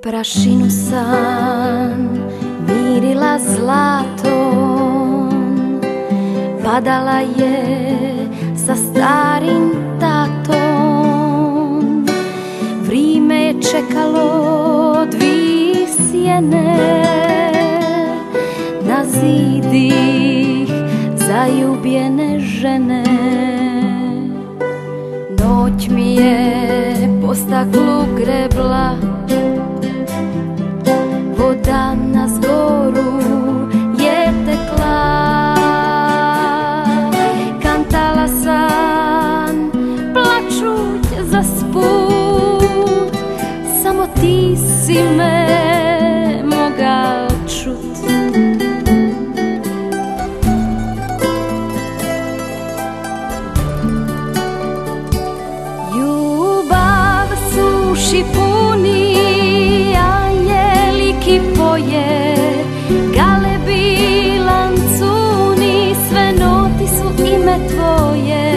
Prašinu sam mirila zlatom, padala je sa starim tatom. Vrime je čekalo dvi sjene na zidih zaljubljene žene. Noć mi je po staklu grebla, voda na zgoru je tekla. Kantala sam plačuć za sput, samo ti si me mogal čut. Ljubav suši puni, a jeliki poje, galebi lancuni, sve noti su ime tvoje.